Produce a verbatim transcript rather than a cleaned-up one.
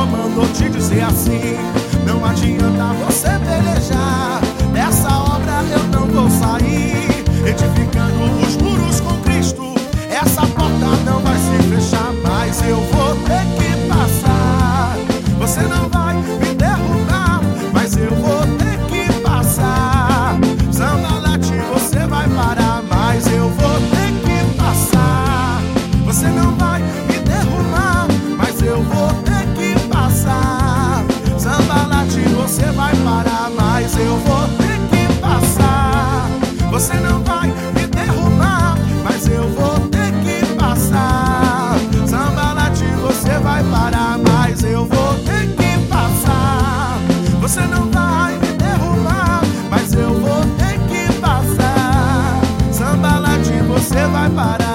Senhor mandou te dizer assim: não adianta você pelejar, dessa obra eu não vou sair. Edificando os muros com Cristo, essa porta não vai se fechar, mas eu vou ter que passar. Você não vai me derrubar, mas eu vou ter que passar. Sambalate, você vai parar, mas eu vou ter que passar. Você não vai me derrubar, mas eu vou ter que passar. Sambalate, você vai parar, mas eu vou ter que passar. Você não vai me derrubar, mas eu vou ter que passar. Sambalate, você vai parar, mas eu vou ter que passar. Você não vai me derrubar, mas eu vou ter que passar. Sambalate, você vai parar.